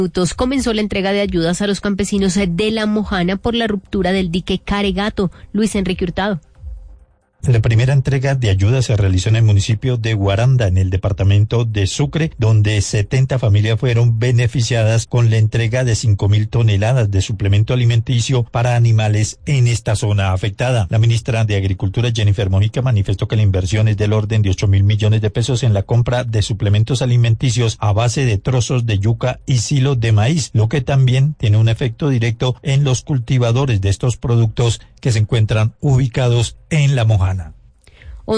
Comenzó la entrega de ayudas a los campesinos de La Mojana por la ruptura del dique Caregato. Luis Enrique Hurtado. La primera entrega de ayuda se realizó en el municipio de Guaranda, en el departamento de Sucre, donde 70 familias fueron beneficiadas con la entrega de 5.000 toneladas de suplemento alimenticio para animales en esta zona afectada. La ministra de Agricultura, Jennifer Mojica, manifestó que la inversión es del orden de 8.000 millones de pesos en la compra de suplementos alimenticios a base de trozos de yuca y silo de maíz, lo que también tiene un efecto directo en los cultivadores de estos productos que se encuentran ubicados en La Mojana.